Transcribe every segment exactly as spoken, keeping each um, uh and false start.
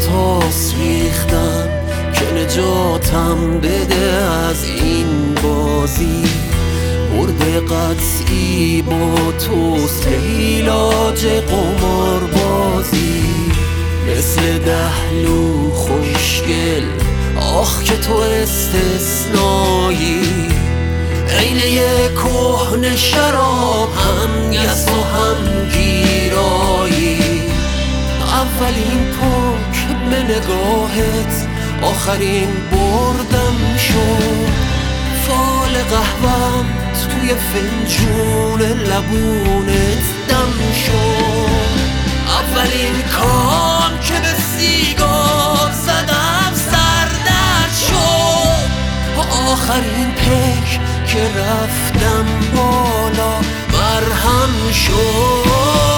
تاس ریختم که نجاتم بده از این بازی. برد قطعی با توست ایلاج قمار بازی. مثل دهلو خوشگل آخ که تو استثنایی. عین یه کهنه شراب هم یس و هم گیرایی. اولین پاک به نگاهت آخرین بردم شد. فال قهوهم توی فنجون لبونت دم شد. اولین کام که به سیگار زدم سردرد شد. آخرین پک که رفتم بالا مرهم شد.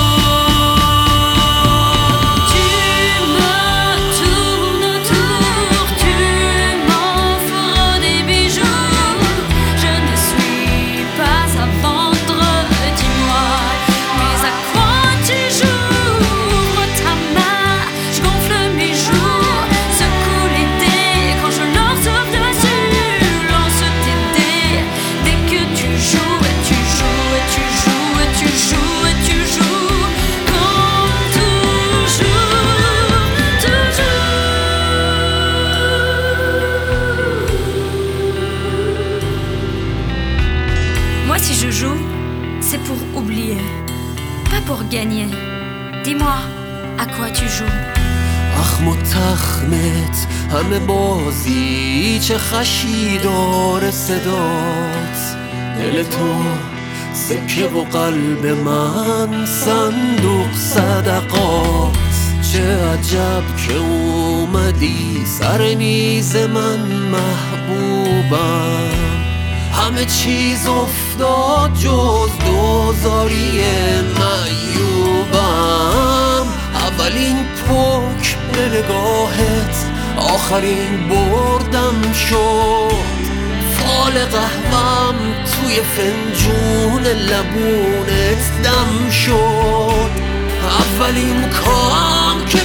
Moi, si je joue, c'est pour oublier, pas pour gagner. Dis-moi, à quoi tu joues? اخم و تخمت همه بازی، چه خشی داره صدات. دل تو سکه و قلب من صندوق صدقات. چه عجب که اومدی سر میز من محبوبم. همه چیز افتاد جز دوزاری معیوبم. اولین پک به نگاهت آخرین بردم شد. فال قهوهم توی فنجون لبونت دم شد. اولین کام که